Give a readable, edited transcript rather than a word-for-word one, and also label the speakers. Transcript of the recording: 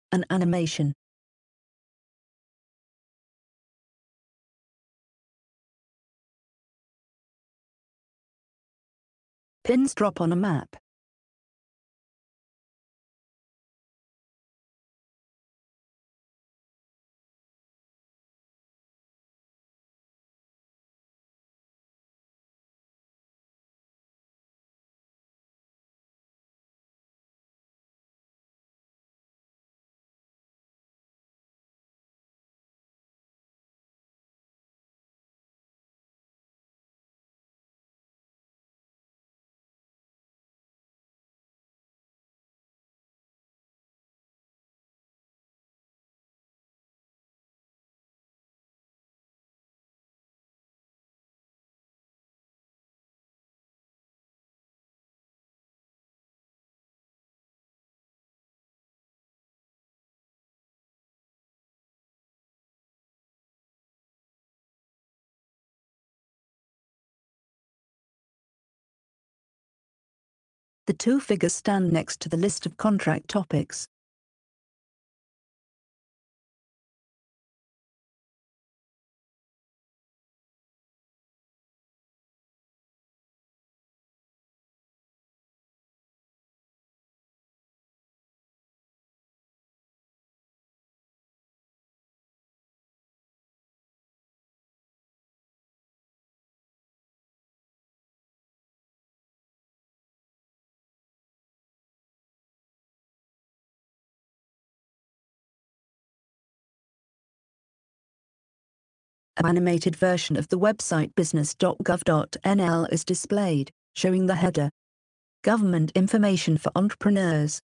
Speaker 1: An animation. Pins drop on a map. The two figures stand next to the list of contract topics. An animated version of the website business.gov.nl is displayed, showing the header, Government Information for Entrepreneurs.